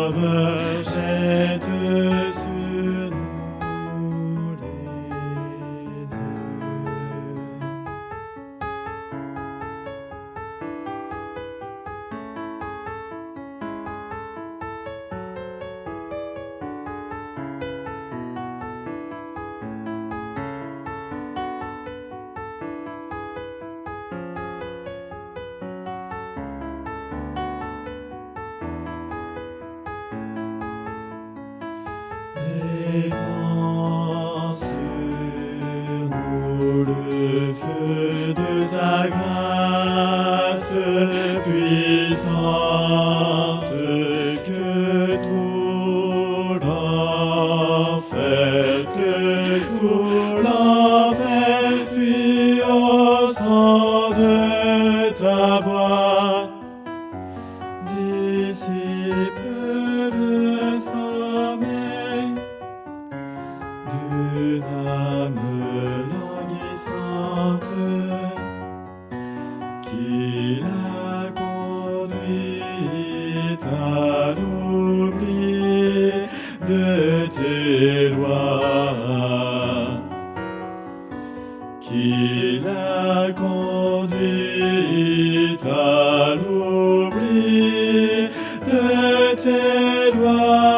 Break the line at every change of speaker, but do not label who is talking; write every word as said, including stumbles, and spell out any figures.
sauveur, jette sur nous les yeux. Répands sur nous le feu de ta grâce puissante, que tout l'enfer, que tout l'enfer fuit au son de ta voix. Dissipe le sommeil d'une âme languissante qui la conduit à l'oubli de tes lois, qui la conduit à l'oubli de tes lois.